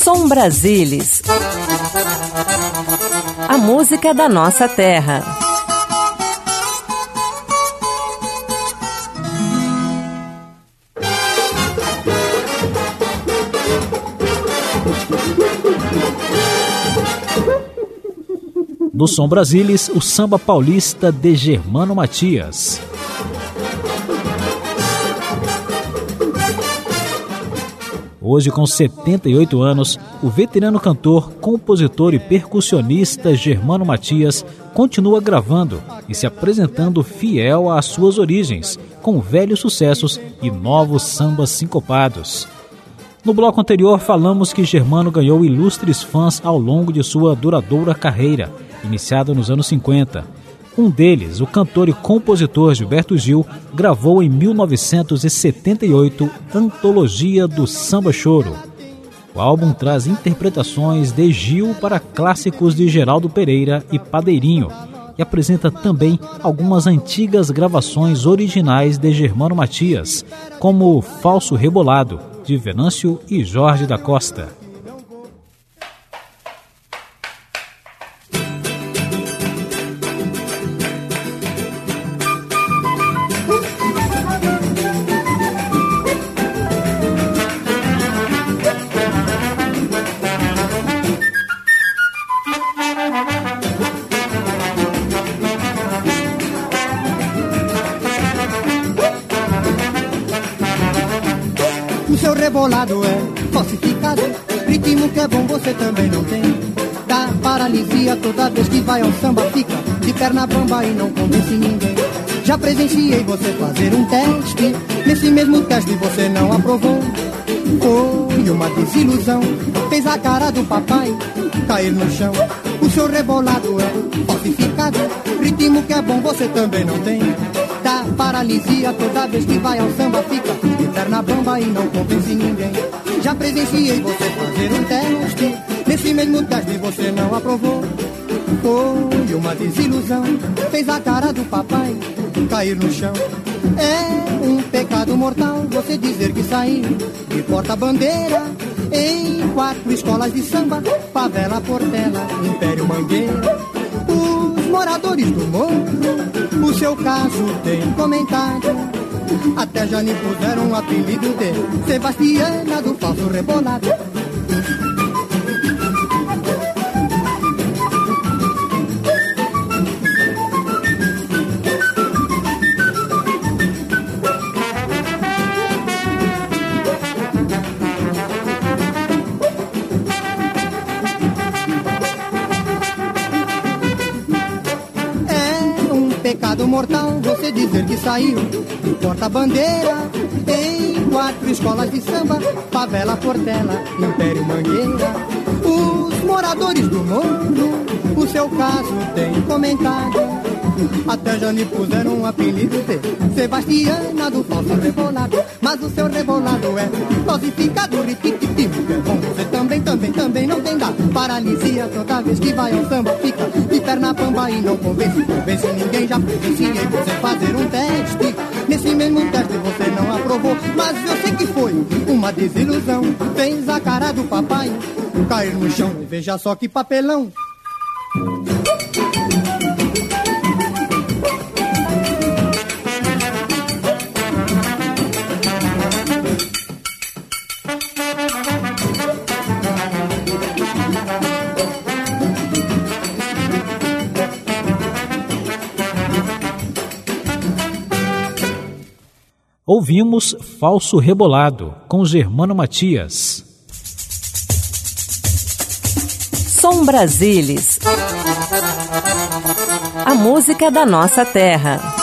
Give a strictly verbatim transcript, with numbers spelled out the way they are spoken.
Som Brasilis. A música da nossa terra. No Som Brasilis, o samba paulista de Germano Matias. Hoje, com setenta e oito anos, o veterano cantor, compositor e percussionista Germano Matias continua gravando e se apresentando fiel às suas origens, com velhos sucessos e novos sambas sincopados. No bloco anterior, falamos que Germano ganhou ilustres fãs ao longo de sua duradoura carreira, iniciada nos anos cinquenta. Um deles, o cantor e compositor Gilberto Gil, gravou em mil novecentos e setenta e oito Antologia do Samba Choro. O álbum traz interpretações de Gil para clássicos de Geraldo Pereira e Padeirinho e apresenta também algumas antigas gravações originais de Germano Matias, como Falso Rebolado, de Venâncio e Jorge da Costa. O seu rebolado é falsificado, ritmo que é bom você também não tem. Dá paralisia toda vez que vai ao samba, fica de perna bamba e não convence ninguém. Já presenciei você fazer um teste, nesse mesmo teste você não aprovou. Foi uma desilusão, fez a cara do papai cair no chão. O seu rebolado é falsificado, ritmo que é bom você também não tem. Dá paralisia toda vez que vai ao samba, fica de perna bamba e não convence ninguém. Já presenciei você fazer um teste, nesse mesmo teste você não aprovou. Foi uma desilusão, fez a cara do papai cair no chão. É um pecado mortal você dizer que saiu de porta-bandeira em quatro escolas de samba, Favela, Portela, Império, Mangueira. Os moradores do morro, o seu caso tem comentado. Até já lhe puseram um apelido de Sebastiana do Falso Rebolado. Pecado mortal você dizer que saiu de porta-bandeira em quatro escolas de samba, Favela, Portela, Império, Mangueira. Os moradores do morro, o seu caso tem comentado. Até já lhe puseram um apelido de Sebastiana do Falso Rebolado. Mas o seu rebolado é falsificado, repetitivo, que é bom você também, também, também não tem dado. Paralisia toda vez que vai ao samba, fica de perna bamba e não convence, convence ninguém. Já presenciei você fazer um teste, nesse mesmo teste você não aprovou. Mas eu sei que foi uma desilusão, fez a cara do papai cair no chão. E veja só que papelão. Ouvimos Falso Rebolado, com Germano Matias. Som Brasilis. A música da nossa terra.